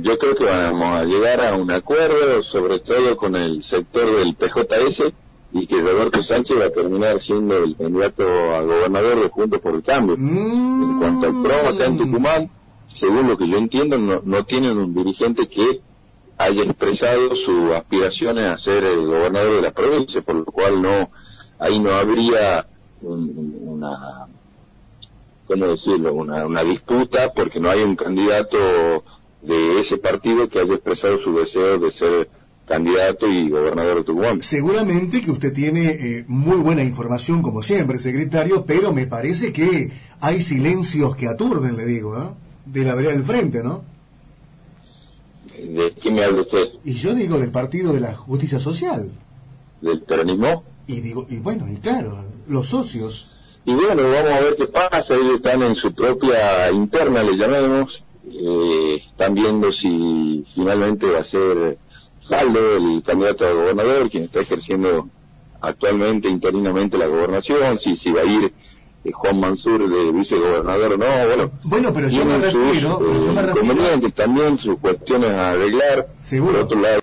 yo creo que vamos a llegar a un acuerdo, sobre todo con el sector del PJS, y que Roberto Sánchez va a terminar siendo el candidato a gobernador de Juntos por el Cambio. En cuanto al PRO, acá en Tucumán, según lo que yo entiendo, no tienen un dirigente que haya expresado sus aspiraciones a ser el gobernador de la provincia, por lo cual ahí no habría una disputa, porque no hay un candidato de ese partido que haya expresado su deseo de ser candidato y gobernador de Tucumán. Seguramente que usted tiene muy buena información, como siempre, secretario, pero me parece que hay silencios que aturden, le digo, ¿no? De la vereda del frente, ¿no? ¿De qué me habla usted? Y yo digo del Partido de la Justicia Social. ¿Del peronismo? Y claro, los socios. Y bueno, vamos a ver qué pasa. Ellos están en su propia interna, le llamemos. Están viendo si finalmente va a ser Saldo el candidato a gobernador, quien está ejerciendo actualmente interinamente la gobernación, si va a ir Juan Mansur de vicegobernador o no. Bueno, pero yo me refiero, inconvenientes también, sus cuestiones a arreglar. Seguro. Por otro lado,